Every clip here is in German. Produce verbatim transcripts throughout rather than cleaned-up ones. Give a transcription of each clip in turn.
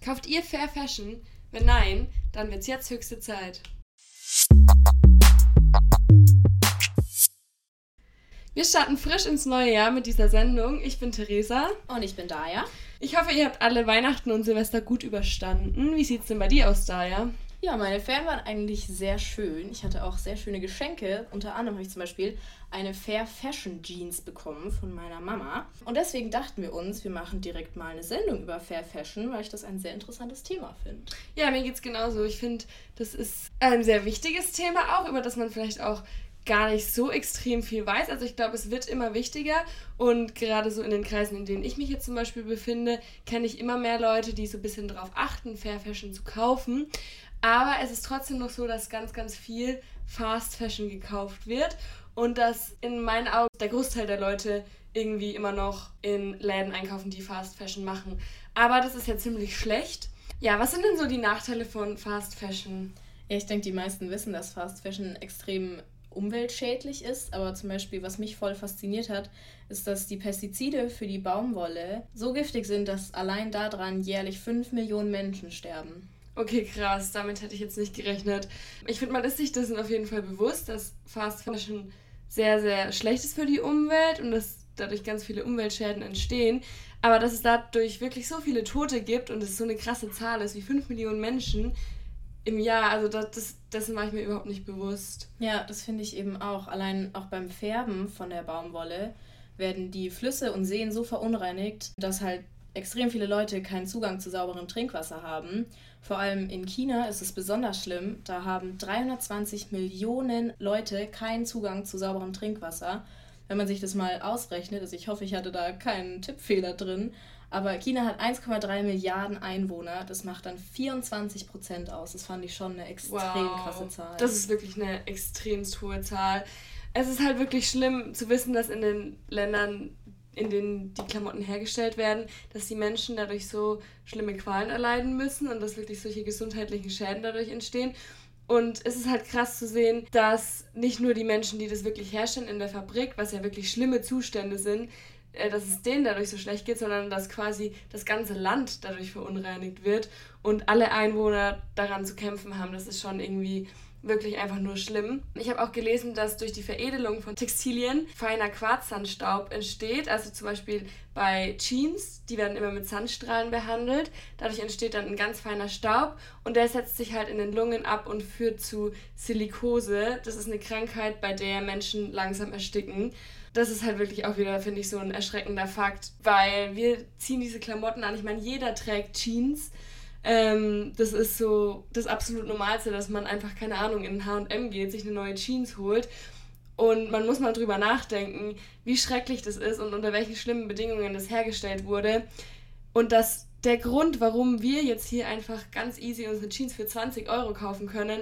Kauft ihr Fair Fashion? Wenn nein, dann wird's jetzt höchste Zeit. Wir starten frisch ins neue Jahr mit dieser Sendung. Ich bin Theresa. Und ich bin Daya. Ich hoffe, ihr habt alle Weihnachten und Silvester gut überstanden. Wie sieht's denn bei dir aus, Daya? Ja, meine Ferien waren eigentlich sehr schön. Ich hatte auch sehr schöne Geschenke. Unter anderem habe ich zum Beispiel eine Fair Fashion Jeans bekommen von meiner Mama. Und deswegen dachten wir uns, wir machen direkt mal eine Sendung über Fair Fashion, weil ich das ein sehr interessantes Thema finde. Ja, mir geht's genauso. Ich finde, das ist ein sehr wichtiges Thema auch, über das man vielleicht auch gar nicht so extrem viel weiß. Also ich glaube, es wird immer wichtiger und gerade so in den Kreisen, in denen ich mich jetzt zum Beispiel befinde, kenne ich immer mehr Leute, die so ein bisschen darauf achten, Fair Fashion zu kaufen. Aber es ist trotzdem noch so, dass ganz, ganz viel Fast Fashion gekauft wird und dass in meinen Augen der Großteil der Leute irgendwie immer noch in Läden einkaufen, die Fast Fashion machen. Aber das ist ja ziemlich schlecht. Ja, was sind denn so die Nachteile von Fast Fashion? Ja, ich denke, die meisten wissen, dass Fast Fashion extrem umweltschädlich ist, aber zum Beispiel, was mich voll fasziniert hat, ist, dass die Pestizide für die Baumwolle so giftig sind, dass allein daran jährlich fünf Millionen Menschen sterben. Okay, krass, damit hätte ich jetzt nicht gerechnet. Ich finde, man ist sich dessen auf jeden Fall bewusst, dass Fast Fashion sehr, sehr schlecht ist für die Umwelt und dass dadurch ganz viele Umweltschäden entstehen. Aber dass es dadurch wirklich so viele Tote gibt und es so eine krasse Zahl ist wie fünf Millionen Menschen im Jahr, also das, das, dessen war ich mir überhaupt nicht bewusst. Ja, das finde ich eben auch. Allein auch beim Färben von der Baumwolle werden die Flüsse und Seen so verunreinigt, dass halt extrem viele Leute keinen Zugang zu sauberem Trinkwasser haben. Vor allem in China ist es besonders schlimm. Da haben dreihundertzwanzig Millionen Leute keinen Zugang zu sauberem Trinkwasser. Wenn man sich das mal ausrechnet, also ich hoffe, ich hatte da keinen Tippfehler drin, aber China hat eins Komma drei Milliarden Einwohner. Das macht dann vierundzwanzig Prozent aus. Das fand ich schon eine extrem wow, krasse Zahl. Das ist wirklich eine extremst hohe Zahl. Es ist halt wirklich schlimm zu wissen, dass in den Ländern, in denen die Klamotten hergestellt werden, dass die Menschen dadurch so schlimme Qualen erleiden müssen und dass wirklich solche gesundheitlichen Schäden dadurch entstehen. Und es ist halt krass zu sehen, dass nicht nur die Menschen, die das wirklich herstellen in der Fabrik, was ja wirklich schlimme Zustände sind, dass es denen dadurch so schlecht geht, sondern dass quasi das ganze Land dadurch verunreinigt wird und alle Einwohner daran zu kämpfen haben. Das ist schon irgendwie wirklich einfach nur schlimm. Ich habe auch gelesen, dass durch die Veredelung von Textilien feiner Quarzsandstaub entsteht. Also zum Beispiel bei Jeans, die werden immer mit Sandstrahlen behandelt. Dadurch entsteht dann ein ganz feiner Staub und der setzt sich halt in den Lungen ab und führt zu Silikose. Das ist eine Krankheit, bei der Menschen langsam ersticken. Das ist halt wirklich auch wieder, finde ich, so ein erschreckender Fakt, weil wir ziehen diese Klamotten an. Ich meine, jeder trägt Jeans. Ähm, das ist so das absolut Normalste, dass man einfach, keine Ahnung, in H und M geht, sich eine neue Jeans holt. Und man muss mal drüber nachdenken, wie schrecklich das ist und unter welchen schlimmen Bedingungen das hergestellt wurde. Und dass der Grund, warum wir jetzt hier einfach ganz easy unsere Jeans für zwanzig Euro kaufen können,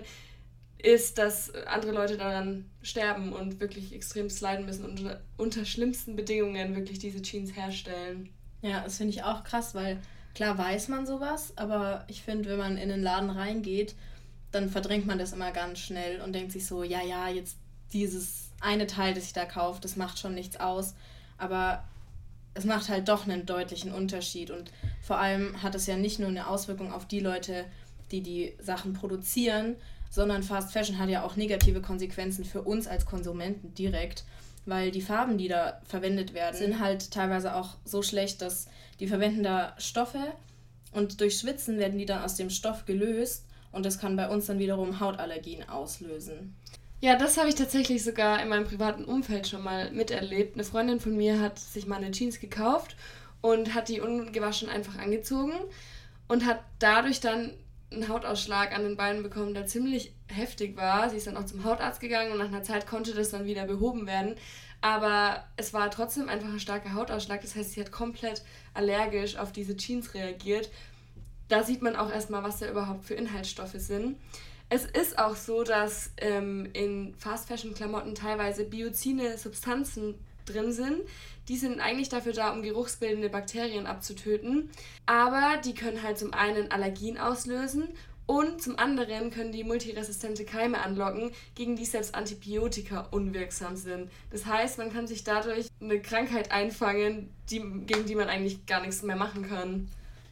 ist, dass andere Leute daran sterben und wirklich extrem leiden müssen und unter, unter schlimmsten Bedingungen wirklich diese Jeans herstellen. Ja, das finde ich auch krass, weil klar weiß man sowas, aber ich finde, wenn man in den Laden reingeht, dann verdrängt man das immer ganz schnell und denkt sich so, ja, ja, jetzt dieses eine Teil, das ich da kaufe, das macht schon nichts aus, aber es macht halt doch einen deutlichen Unterschied und vor allem hat es ja nicht nur eine Auswirkung auf die Leute, die die Sachen produzieren, sondern Fast Fashion hat ja auch negative Konsequenzen für uns als Konsumenten direkt, weil die Farben, die da verwendet werden, sind halt teilweise auch so schlecht, dass die verwenden da Stoffe und durch Schwitzen werden die dann aus dem Stoff gelöst und das kann bei uns dann wiederum Hautallergien auslösen. Ja, das habe ich tatsächlich sogar in meinem privaten Umfeld schon mal miterlebt. Eine Freundin von mir hat sich mal eine Jeans gekauft und hat die ungewaschen einfach angezogen und hat dadurch dann einen Hautausschlag an den Beinen bekommen, der ziemlich heftig war. Sie ist dann auch zum Hautarzt gegangen und nach einer Zeit konnte das dann wieder behoben werden. Aber es war trotzdem einfach ein starker Hautausschlag. Das heißt, sie hat komplett allergisch auf diese Jeans reagiert. Da sieht man auch erstmal, was da überhaupt für Inhaltsstoffe sind. Es ist auch so, dass ähm, in Fast-Fashion-Klamotten teilweise biozide Substanzen drin sind. Die sind eigentlich dafür da, um geruchsbildende Bakterien abzutöten. Aber die können halt zum einen Allergien auslösen und zum anderen können die multiresistente Keime anlocken, gegen die selbst Antibiotika unwirksam sind. Das heißt, man kann sich dadurch eine Krankheit einfangen, die, gegen die man eigentlich gar nichts mehr machen kann.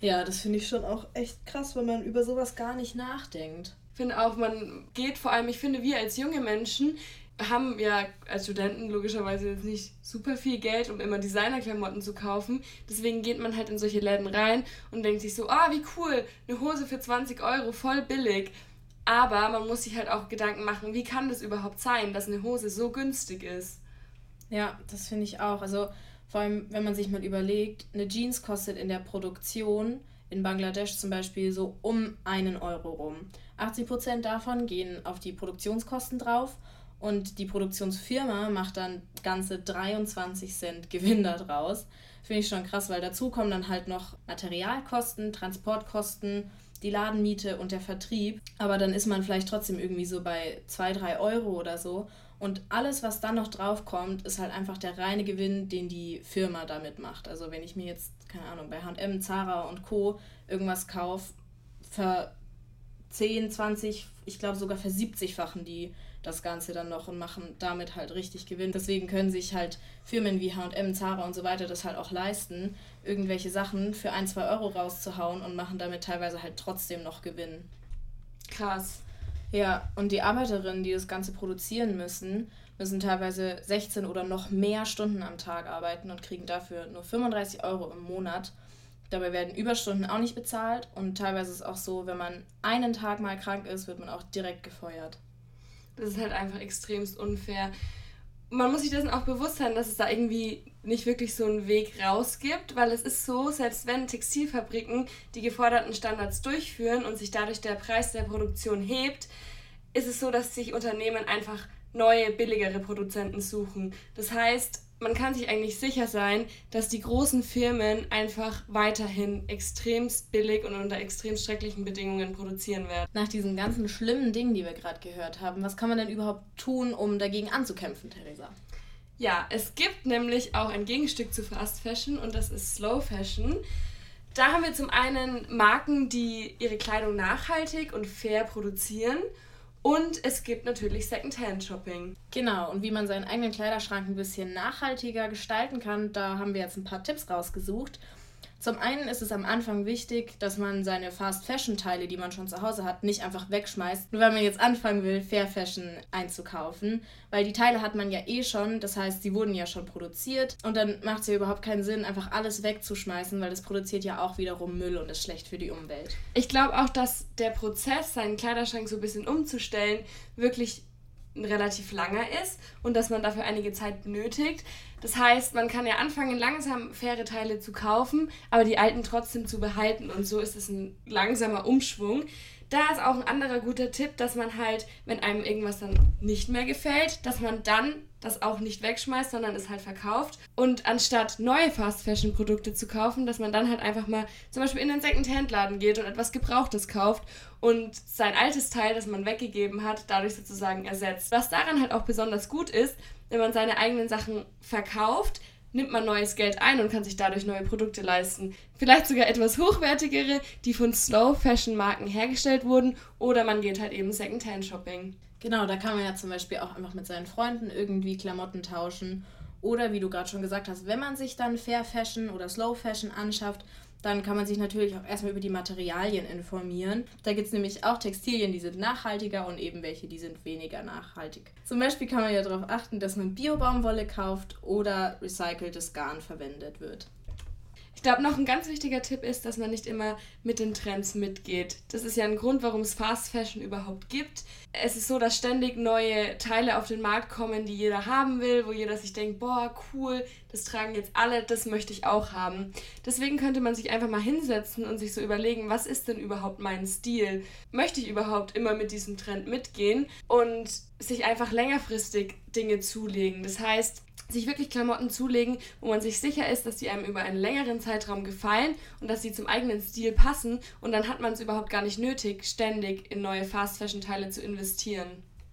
Ja, das finde ich schon auch echt krass, wenn man über sowas gar nicht nachdenkt. Ich finde auch, man geht vor allem, ich finde, wir als junge Menschen haben ja als Studenten logischerweise jetzt nicht super viel Geld, um immer Designerklamotten zu kaufen. Deswegen geht man halt in solche Läden rein und denkt sich so, ah, wie cool, eine Hose für zwanzig Euro, voll billig. Aber man muss sich halt auch Gedanken machen, wie kann das überhaupt sein, dass eine Hose so günstig ist? Ja, das finde ich auch. Also vor allem, wenn man sich mal überlegt, eine Jeans kostet in der Produktion in Bangladesch zum Beispiel so um einen Euro rum. achtzig Prozent davon gehen auf die Produktionskosten drauf und die Produktionsfirma macht dann ganze dreiundzwanzig Cent Gewinn da draus. Finde ich schon krass, weil dazu kommen dann halt noch Materialkosten, Transportkosten, die Ladenmiete und der Vertrieb. Aber dann ist man vielleicht trotzdem irgendwie so bei zwei, drei Euro oder so. Und alles, was dann noch drauf kommt, ist halt einfach der reine Gewinn, den die Firma damit macht. Also wenn ich mir jetzt, keine Ahnung, bei H und M, Zara und Co. irgendwas kaufe, für zehn, zwanzig, ich glaube sogar versiebzigfachen die das Ganze dann noch und machen damit halt richtig Gewinn. Deswegen können sich halt Firmen wie H und M, Zara und so weiter das halt auch leisten, irgendwelche Sachen für ein, zwei Euro rauszuhauen und machen damit teilweise halt trotzdem noch Gewinn. Krass. Ja, und die Arbeiterinnen, die das Ganze produzieren müssen, müssen teilweise sechzehn oder noch mehr Stunden am Tag arbeiten und kriegen dafür nur fünfunddreißig Euro im Monat. Dabei werden Überstunden auch nicht bezahlt und teilweise ist es auch so, wenn man einen Tag mal krank ist, wird man auch direkt gefeuert. Das ist halt einfach extremst unfair. Man muss sich dessen auch bewusst sein, dass es da irgendwie nicht wirklich so einen Weg raus gibt, weil es ist so, selbst wenn Textilfabriken die geforderten Standards durchführen und sich dadurch der Preis der Produktion hebt, ist es so, dass sich Unternehmen einfach neue, billigere Produzenten suchen. Das heißt, man kann sich eigentlich sicher sein, dass die großen Firmen einfach weiterhin extremst billig und unter extrem schrecklichen Bedingungen produzieren werden. Nach diesen ganzen schlimmen Dingen, die wir gerade gehört haben, was kann man denn überhaupt tun, um dagegen anzukämpfen, Theresa? Ja, es gibt nämlich auch ein Gegenstück zu Fast Fashion und das ist Slow Fashion. Da haben wir zum einen Marken, die ihre Kleidung nachhaltig und fair produzieren. Und es gibt natürlich Secondhand-Shopping. Genau, und wie man seinen eigenen Kleiderschrank ein bisschen nachhaltiger gestalten kann, da haben wir jetzt ein paar Tipps rausgesucht. Zum einen ist es am Anfang wichtig, dass man seine Fast-Fashion-Teile, die man schon zu Hause hat, nicht einfach wegschmeißt, nur weil man jetzt anfangen will, Fair Fashion einzukaufen. Weil die Teile hat man ja eh schon, das heißt, sie wurden ja schon produziert. Und dann macht es ja überhaupt keinen Sinn, einfach alles wegzuschmeißen, weil das produziert ja auch wiederum Müll und ist schlecht für die Umwelt. Ich glaube auch, dass der Prozess, seinen Kleiderschrank so ein bisschen umzustellen, wirklich ein relativ langer ist und dass man dafür einige Zeit benötigt. Das heißt, man kann ja anfangen, langsam faire Teile zu kaufen, aber die alten trotzdem zu behalten und so ist es ein langsamer Umschwung. Da ist auch ein anderer guter Tipp, dass man halt, wenn einem irgendwas dann nicht mehr gefällt, dass man dann das auch nicht wegschmeißt, sondern es halt verkauft. Und anstatt neue Fast-Fashion-Produkte zu kaufen, dass man dann halt einfach mal zum Beispiel in den Second-Hand-Laden geht und etwas Gebrauchtes kauft und sein altes Teil, das man weggegeben hat, dadurch sozusagen ersetzt. Was daran halt auch besonders gut ist, wenn man seine eigenen Sachen verkauft, nimmt man neues Geld ein und kann sich dadurch neue Produkte leisten. Vielleicht sogar etwas hochwertigere, die von Slow-Fashion-Marken hergestellt wurden, oder man geht halt eben Second-Hand-Shopping. Genau, da kann man ja zum Beispiel auch einfach mit seinen Freunden irgendwie Klamotten tauschen. Oder wie du gerade schon gesagt hast, wenn man sich dann Fair Fashion oder Slow Fashion anschafft, dann kann man sich natürlich auch erstmal über die Materialien informieren. Da gibt es nämlich auch Textilien, die sind nachhaltiger und eben welche, die sind weniger nachhaltig. Zum Beispiel kann man ja darauf achten, dass man Bio-Baumwolle kauft oder recyceltes Garn verwendet wird. Ich glaube, noch ein ganz wichtiger Tipp ist, dass man nicht immer mit den Trends mitgeht. Das ist ja ein Grund, warum es Fast Fashion überhaupt gibt. Es ist so, dass ständig neue Teile auf den Markt kommen, die jeder haben will, wo jeder sich denkt, boah, cool, das tragen jetzt alle, das möchte ich auch haben. Deswegen könnte man sich einfach mal hinsetzen und sich so überlegen, was ist denn überhaupt mein Stil? Möchte ich überhaupt immer mit diesem Trend mitgehen? Und sich einfach längerfristig Dinge zulegen. Das heißt, sich wirklich Klamotten zulegen, wo man sich sicher ist, dass die einem über einen längeren Zeitraum gefallen und dass sie zum eigenen Stil passen, und dann hat man es überhaupt gar nicht nötig, ständig in neue Fast-Fashion-Teile zu investieren.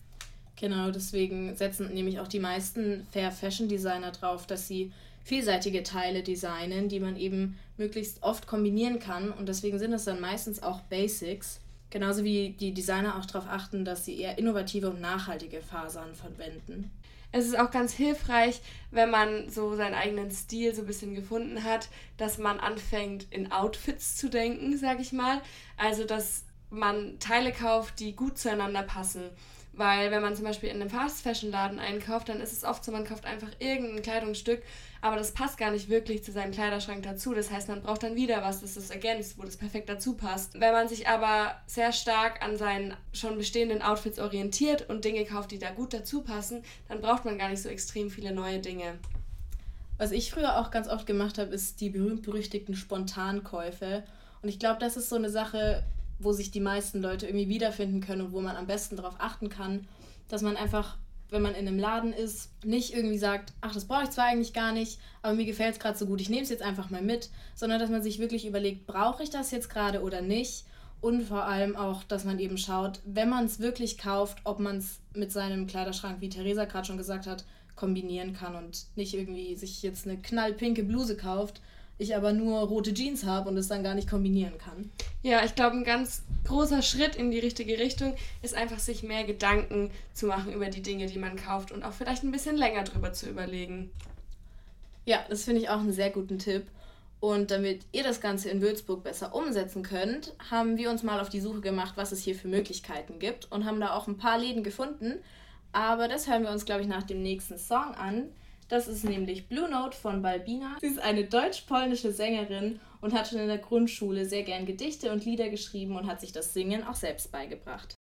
Genau, deswegen setzen nämlich auch die meisten Fair-Fashion-Designer drauf, dass sie vielseitige Teile designen, die man eben möglichst oft kombinieren kann, und deswegen sind es dann meistens auch Basics. Genauso wie die Designer auch darauf achten, dass sie eher innovative und nachhaltige Fasern verwenden. Es ist auch ganz hilfreich, wenn man so seinen eigenen Stil so ein bisschen gefunden hat, dass man anfängt, in Outfits zu denken, sag ich mal. Also, dass man Teile kauft, die gut zueinander passen. Weil wenn man zum Beispiel in einem Fast-Fashion-Laden einkauft, dann ist es oft so, man kauft einfach irgendein Kleidungsstück, aber das passt gar nicht wirklich zu seinem Kleiderschrank dazu. Das heißt, man braucht dann wieder was, das das ergänzt, wo das perfekt dazu passt. Wenn man sich aber sehr stark an seinen schon bestehenden Outfits orientiert und Dinge kauft, die da gut dazu passen, dann braucht man gar nicht so extrem viele neue Dinge. Was ich früher auch ganz oft gemacht habe, ist die berühmt-berüchtigten Spontankäufe. Und ich glaube, das ist so eine Sache, wo sich die meisten Leute irgendwie wiederfinden können und wo man am besten darauf achten kann, dass man einfach, wenn man in einem Laden ist, nicht irgendwie sagt, ach, das brauche ich zwar eigentlich gar nicht, aber mir gefällt es gerade so gut, ich nehme es jetzt einfach mal mit, sondern dass man sich wirklich überlegt, brauche ich das jetzt gerade oder nicht, und vor allem auch, dass man eben schaut, wenn man es wirklich kauft, ob man es mit seinem Kleiderschrank, wie Theresa gerade schon gesagt hat, kombinieren kann und nicht irgendwie sich jetzt eine knallpinke Bluse kauft, ich aber nur rote Jeans habe und es dann gar nicht kombinieren kann. Ja, ich glaube, ein ganz großer Schritt in die richtige Richtung ist einfach, sich mehr Gedanken zu machen über die Dinge, die man kauft und auch vielleicht ein bisschen länger drüber zu überlegen. Ja, das finde ich auch einen sehr guten Tipp. Und damit ihr das Ganze in Würzburg besser umsetzen könnt, haben wir uns mal auf die Suche gemacht, was es hier für Möglichkeiten gibt und haben da auch ein paar Läden gefunden. Aber das hören wir uns, glaube ich, nach dem nächsten Song an. Das ist nämlich Blue Note von Balbina. Sie ist eine deutsch-polnische Sängerin und hat schon in der Grundschule sehr gern Gedichte und Lieder geschrieben und hat sich das Singen auch selbst beigebracht.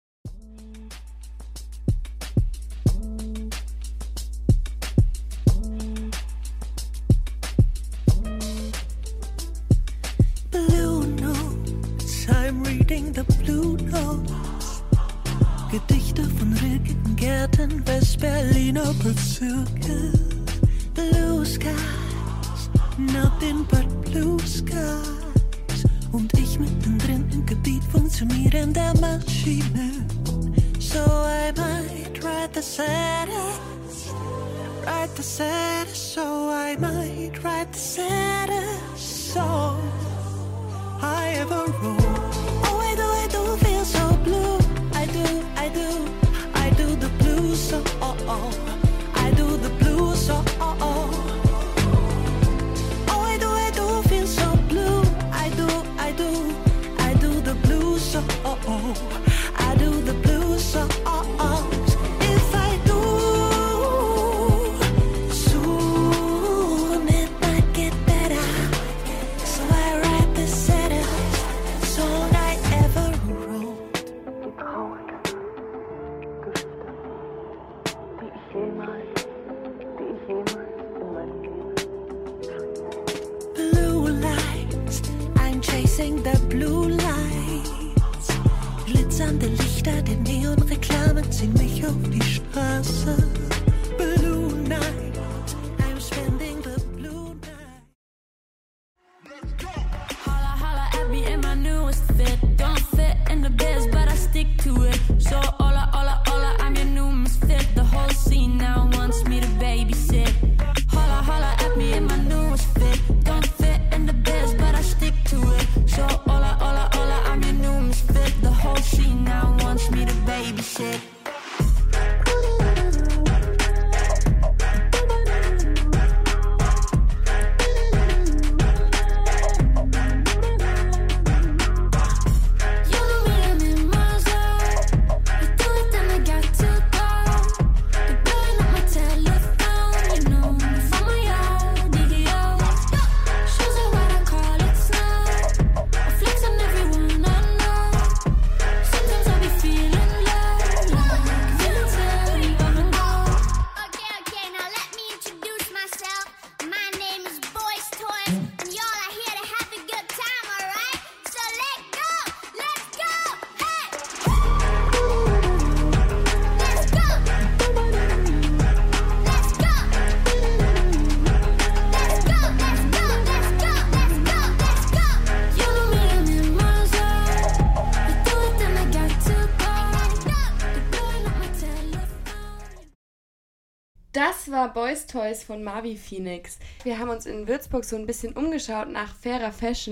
Blue Notes, I'm reading the Blue Notes. Gedichte von Rilke in Gärten, West-Berliner Bezirke. Blue skies, nothing but blue skies. Und ich mittendrin im Gebiet funktionierender Maschine. So I might write the saddest, write the saddest. So I might write the saddest song I ever wrote. Oh, I do, I do feel so blue. I do, I do, I do the blue song. Oh, oh. I do the blue song. Oh, oh. Oh, I do, I do feel so blue. I do, I do, I do the blue song. Oh, oh. I do the blue song. Oh, oh. If I do, soon it might get better. So I write the saddest song I ever wrote. Blue lights, I'm chasing the blue lights. Glitzernde Lichter der Neonreklamen ziehen mich auf die Straße. Blue night, I'm spending the blue night. Holla, holla at me in my newest fit. Don't fit in the biz, but I stick to it. So hola, hola, hola, I'm your new misfit. The whole scene now wants me to babysit. Holla, holla at me in my newest fit. Don't fit in the biz, but I stick to it. So hola, hola, hola, I'm your new misfit. The whole scene now wants me to babysit. Das war Boys Toys von Marvi Phoenix. Wir haben uns in Würzburg so ein bisschen umgeschaut nach fairer Fashion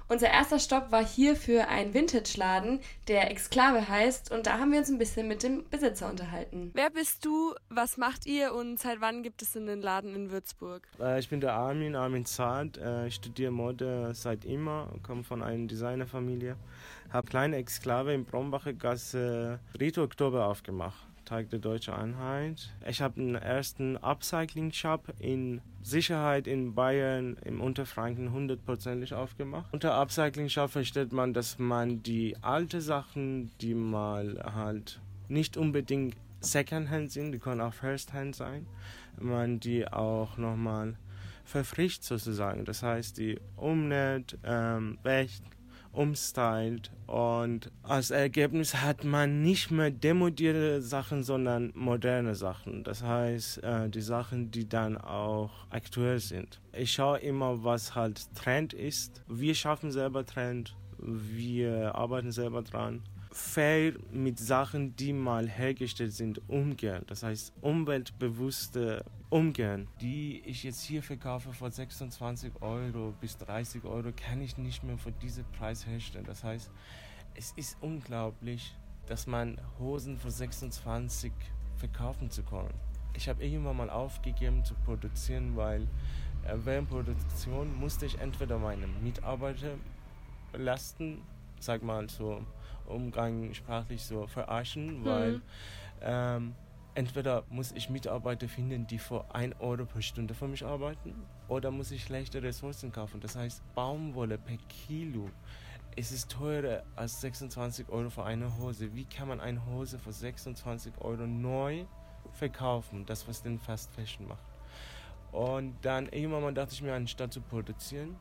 Unser erster Stopp war hier für einen Vintage-Laden, der Exklave heißt, und da haben wir uns ein bisschen mit dem Besitzer unterhalten. Wer bist du, was macht ihr und seit wann gibt es einen Laden in Würzburg? Äh, ich bin der Armin, Armin Zart. Äh, ich studiere Mode seit immer, komme von einer Designerfamilie. Habe kleine Exklave in Brombacher Gasse Rito Oktober aufgemacht. Tag der Deutschen Einheit. Ich habe einen ersten Upcycling-Shop in Sicherheit in Bayern im Unterfranken hundertprozentig aufgemacht. Unter Upcycling-Shop versteht man, dass man die alten Sachen, die mal halt nicht unbedingt Secondhand sind, die können auch Firsthand sein, man die auch nochmal verfrischt sozusagen. Das heißt, die umnäht, ähm, wäscht, umstylt und als Ergebnis hat man nicht mehr demodierte Sachen, sondern moderne Sachen. Das heißt, äh, die Sachen, die dann auch aktuell sind. Ich schaue immer, was halt Trend ist. Wir schaffen selber Trend, wir arbeiten selber dran. Fair mit Sachen, die mal hergestellt sind, umgehen. Das heißt, umweltbewusste umgehen. Die ich jetzt hier verkaufe für sechsundzwanzig Euro bis dreißig Euro, kann ich nicht mehr für diesen Preis herstellen. Das heißt, es ist unglaublich, dass man Hosen für sechsundzwanzig verkaufen zu können. Ich habe irgendwann mal aufgegeben zu produzieren, weil äh, während Produktion musste ich entweder meine Mitarbeiter belasten, sag mal so umgangssprachlich so verarschen, mhm. weil ähm, entweder muss ich Mitarbeiter finden, die für ein Euro pro Stunde für mich arbeiten, oder muss ich schlechte Ressourcen kaufen. Das heißt, Baumwolle per Kilo, es ist teurer als sechsundzwanzig Euro für eine Hose. Wie kann man eine Hose für sechsundzwanzig Euro neu verkaufen? Das, was den Fast Fashion macht. Und dann irgendwann mal dachte ich mir, anstatt zu produzieren,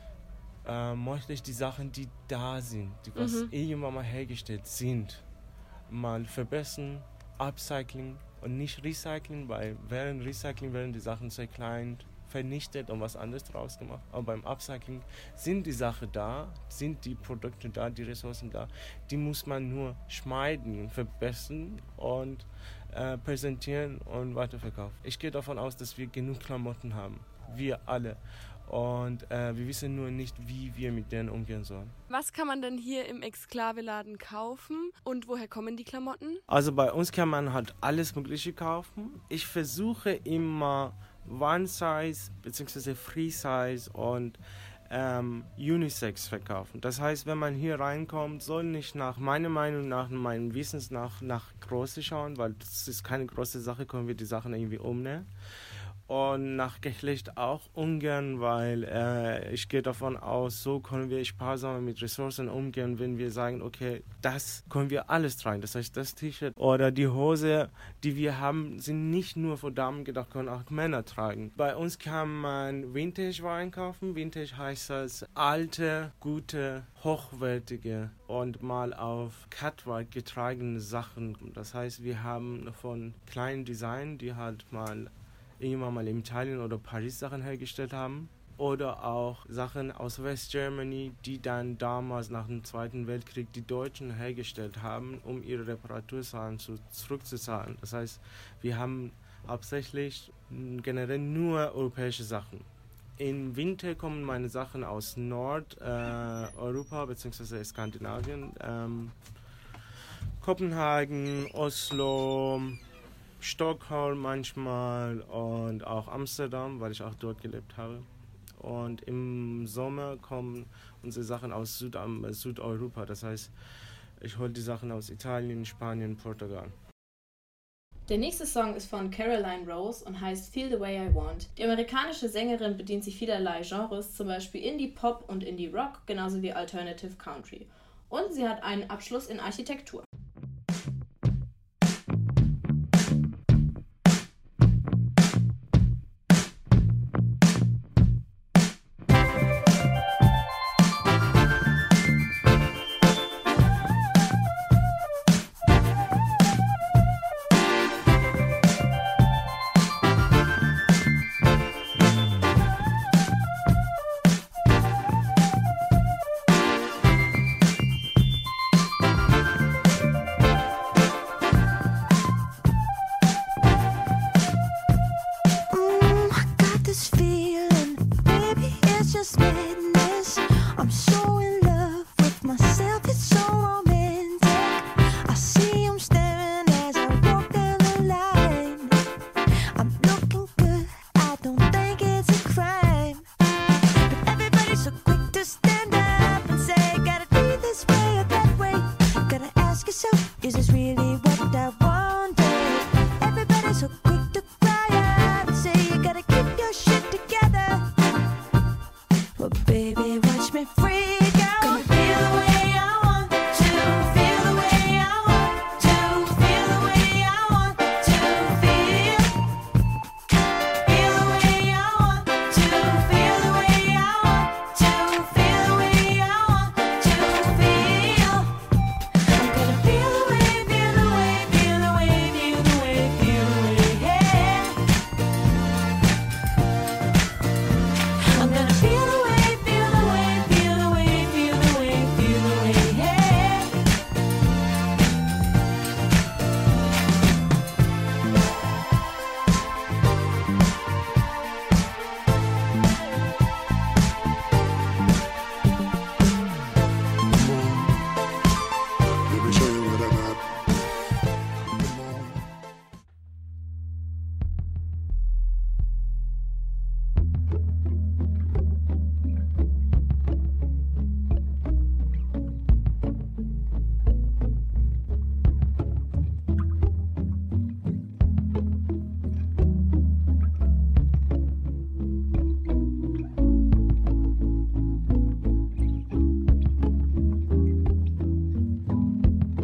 Äh, möchte ich die Sachen, die da sind, die was mhm. irgendwann mal hergestellt sind, mal verbessern, Upcycling und nicht Recycling, weil während Recycling werden die Sachen zerkleinert, vernichtet und was anderes draus gemacht. Aber beim Upcycling sind die Sachen da, sind die Produkte da, die Ressourcen da, die muss man nur schneiden, verbessern und äh, präsentieren und weiterverkaufen. Ich gehe davon aus, dass wir genug Klamotten haben, wir alle. Und äh, wir wissen nur nicht, wie wir mit denen umgehen sollen. Was kann man denn hier im Exklave-Laden kaufen und woher kommen die Klamotten? Also bei uns kann man halt alles Mögliche kaufen. Ich versuche immer One-Size bzw. Free-Size und ähm, Unisex verkaufen. Das heißt, wenn man hier reinkommt, soll nicht nach meiner Meinung nach, meinem Wissens nach, nach Größe schauen, weil das ist keine große Sache, können wir die Sachen irgendwie umnähen. Und nach Geschlecht auch ungern, weil äh, ich gehe davon aus, so können wir sparsamer mit Ressourcen umgehen, wenn wir sagen, okay, das können wir alles tragen. Das heißt, das T-Shirt oder die Hose, die wir haben, sind nicht nur für Damen gedacht, können auch Männer tragen. Bei uns kann man Vintage-Waren kaufen. Vintage heißt das alte, gute, hochwertige und mal auf Cutwork getragene Sachen. Das heißt, wir haben von kleinen Design, die halt mal irgendwann mal in Italien oder Paris Sachen hergestellt haben. Oder auch Sachen aus West Germany, die dann damals nach dem Zweiten Weltkrieg die Deutschen hergestellt haben, um ihre Reparaturzahlen zu, zurückzuzahlen. Das heißt, wir haben hauptsächlich generell nur europäische Sachen. Im Winter kommen meine Sachen aus Nordeuropa äh, bzw. Skandinavien. Ähm, Kopenhagen, Oslo, Stockholm manchmal und auch Amsterdam, weil ich auch dort gelebt habe. Und im Sommer kommen unsere Sachen aus Süd- Südeuropa. Das heißt, ich hole die Sachen aus Italien, Spanien, Portugal. Der nächste Song ist von Caroline Rose und heißt Feel the Way I Want. Die amerikanische Sängerin bedient sich vielerlei Genres, zum Beispiel Indie-Pop und Indie-Rock, genauso wie Alternative Country. Und sie hat einen Abschluss in Architektur.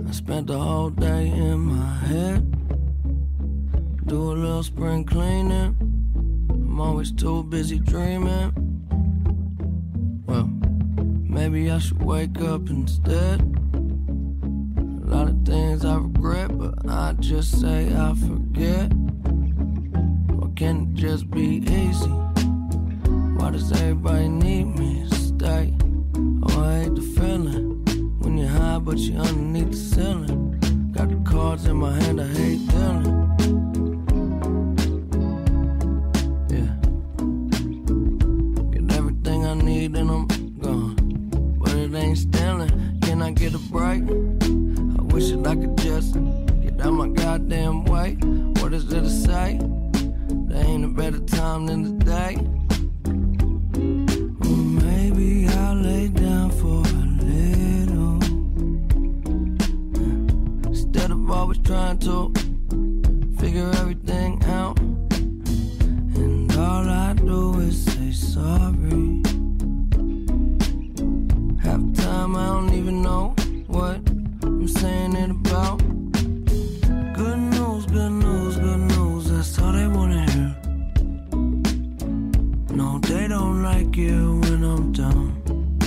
I spent the whole day in my head. Do a little spring cleaning. I'm always too busy dreaming. Well, maybe I should wake up instead. A lot of things I regret, but I just say I forget. Why can't it just be easy? Why does everybody need me to stay? Oh, I hate the feeling when you're high but you're underneath the ceiling. Got the cards in my hand, I hate dealing. I need and I'm gone, but it ain't stealing. Can I get a break? I wish that I could just get out my goddamn way. What is there to say? There ain't a better time than today. Well, maybe I'll lay down for a little, instead of always trying to figure everything out. And all I do is say sorry. Half the time I don't even know what I'm saying it about. Good news, good news, good news, that's all they wanna hear. No, they don't like it when I'm down,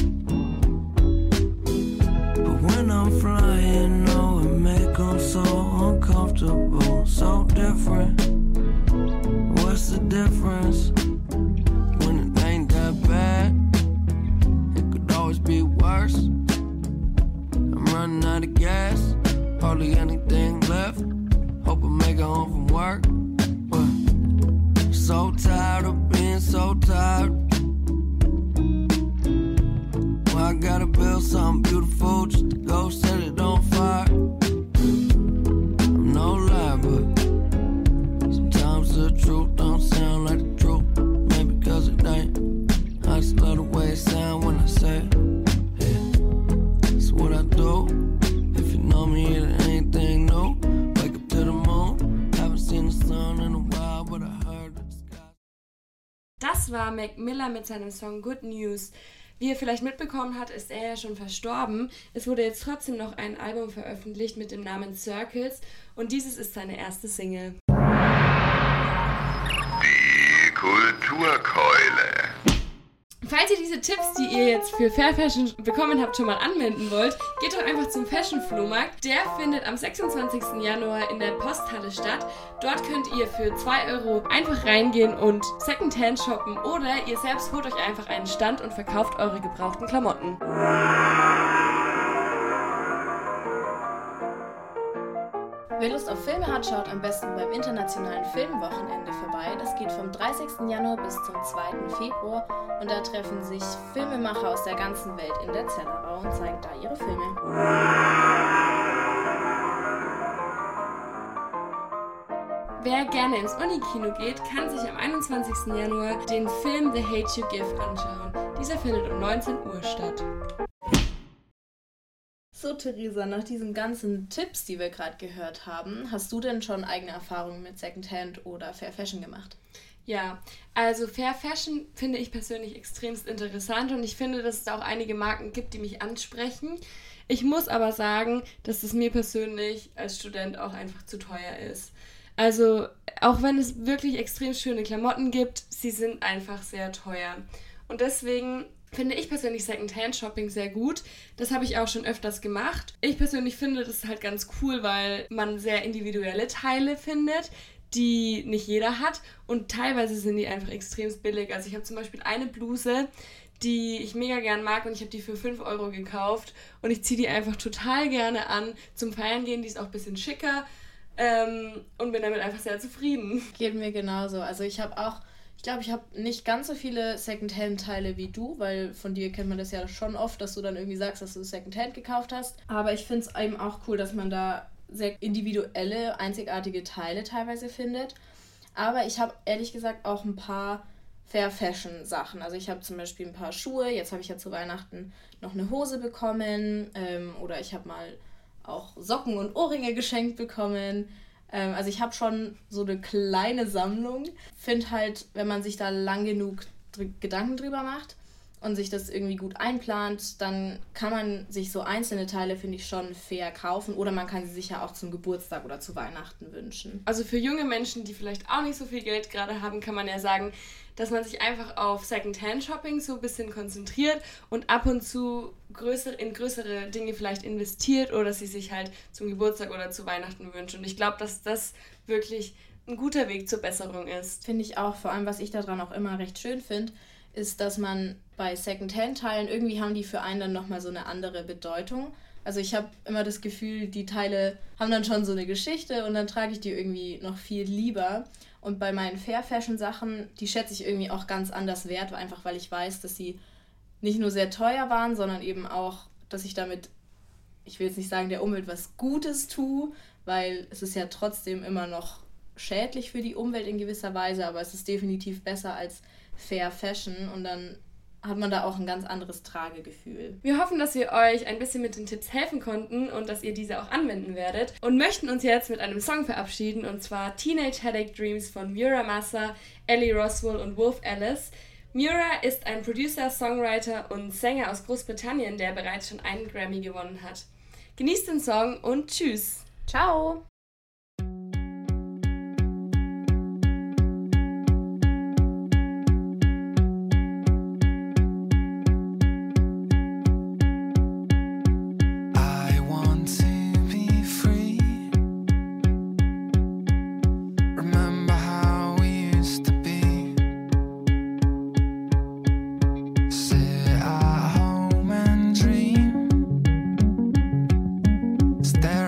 but when I'm flying, no, it make them so uncomfortable, so different. What's the difference when it ain't that bad? Always be worse. I'm running out of gas, hardly anything left. Hope I make it home from work. But so tired of being so tired. Well, I gotta build something beautiful just to go set it on fire. I'm no lie, but sometimes the truth don't sound like the truth. Maybe because it ain't. I just love the way it sound when I say it. Yeah, it's what I do. If you know me, it ain't anything new. Wake up to the moon. Haven't seen the sun in a while, but I heard that the sky. Das war Mac Miller mit seinem Song Good News. Wie ihr vielleicht mitbekommen habt, ist er ja schon verstorben. Es wurde jetzt trotzdem noch ein Album veröffentlicht mit dem Namen Circles und dieses ist seine erste Single. Die Kulturkeule. Falls ihr diese Tipps, die ihr jetzt für Fair Fashion bekommen habt, schon mal anwenden wollt, geht doch einfach zum Fashion-Flohmarkt. Der findet am sechsundzwanzigsten Januar in der Posthalle statt. Dort könnt ihr für zwei Euro einfach reingehen und Secondhand shoppen oder ihr selbst holt euch einfach einen Stand und verkauft eure gebrauchten Klamotten. Wer Lust auf Filme hat, schaut am besten beim Internationalen Filmwochenende vorbei. Das geht vom dreißigsten Januar bis zum zweiten Februar und da treffen sich Filmemacher aus der ganzen Welt in der Zellerau und zeigen da ihre Filme. Wer gerne ins Unikino geht, kann sich am einundzwanzigsten Januar den Film The Hate You Give anschauen. Dieser findet um neunzehn Uhr statt. So, Theresa, nach diesen ganzen Tipps, die wir gerade gehört haben, hast du denn schon eigene Erfahrungen mit Secondhand oder Fair Fashion gemacht? Ja, also Fair Fashion finde ich persönlich extremst interessant und ich finde, dass es da auch einige Marken gibt, die mich ansprechen. Ich muss aber sagen, dass es mir persönlich als Student auch einfach zu teuer ist. Also auch wenn es wirklich extrem schöne Klamotten gibt, sie sind einfach sehr teuer. Und deswegen finde ich persönlich Secondhand-Shopping sehr gut. Das habe ich auch schon öfters gemacht. Ich persönlich finde das halt ganz cool, weil man sehr individuelle Teile findet, die nicht jeder hat. Und teilweise sind die einfach extrem billig. Also ich habe zum Beispiel eine Bluse, die ich mega gern mag und ich habe die für fünf Euro gekauft. Und ich ziehe die einfach total gerne an zum Feiern gehen. Die ist auch ein bisschen schicker ähm, und bin damit einfach sehr zufrieden. Geht mir genauso. Also ich habe auch Ich glaube, ich habe nicht ganz so viele Secondhand-Teile wie du, weil von dir kennt man das ja schon oft, dass du dann irgendwie sagst, dass du Secondhand gekauft hast. Aber ich finde es eben auch cool, dass man da sehr individuelle, einzigartige Teile teilweise findet. Aber ich habe ehrlich gesagt auch ein paar Fair-Fashion-Sachen. Also ich habe zum Beispiel ein paar Schuhe. Jetzt habe ich ja zu Weihnachten noch eine Hose bekommen. Ähm, oder ich habe mal auch Socken und Ohrringe geschenkt bekommen. Also ich habe schon so eine kleine Sammlung. Finde halt, wenn man sich da lang genug dr- Gedanken drüber macht, und sich das irgendwie gut einplant, dann kann man sich so einzelne Teile, finde ich, schon fair kaufen oder man kann sie sich ja auch zum Geburtstag oder zu Weihnachten wünschen. Also für junge Menschen, die vielleicht auch nicht so viel Geld gerade haben, kann man ja sagen, dass man sich einfach auf Second-Hand-Shopping so ein bisschen konzentriert und ab und zu größere, in größere Dinge vielleicht investiert oder sie sich halt zum Geburtstag oder zu Weihnachten wünscht. Und ich glaube, dass das wirklich ein guter Weg zur Besserung ist. Finde ich auch, vor allem, was ich daran auch immer recht schön finde, ist, dass man bei Second-Hand-Teilen, irgendwie haben die für einen dann nochmal so eine andere Bedeutung. Also ich habe immer das Gefühl, die Teile haben dann schon so eine Geschichte und dann trage ich die irgendwie noch viel lieber. Und bei meinen Fair-Fashion-Sachen, die schätze ich irgendwie auch ganz anders wert, einfach weil ich weiß, dass sie nicht nur sehr teuer waren, sondern eben auch, dass ich damit, ich will jetzt nicht sagen, der Umwelt was Gutes tue, weil es ist ja trotzdem immer noch schädlich für die Umwelt in gewisser Weise, aber es ist definitiv besser als Fair Fashion und dann hat man da auch ein ganz anderes Tragegefühl. Wir hoffen, dass wir euch ein bisschen mit den Tipps helfen konnten und dass ihr diese auch anwenden werdet und möchten uns jetzt mit einem Song verabschieden und zwar Teenage Headache Dreams von Mura Massa, Ellie Roswell und Wolf Alice. Mura ist ein Producer, Songwriter und Sänger aus Großbritannien, der bereits schon einen Grammy gewonnen hat. Genießt den Song und tschüss! Ciao! Stay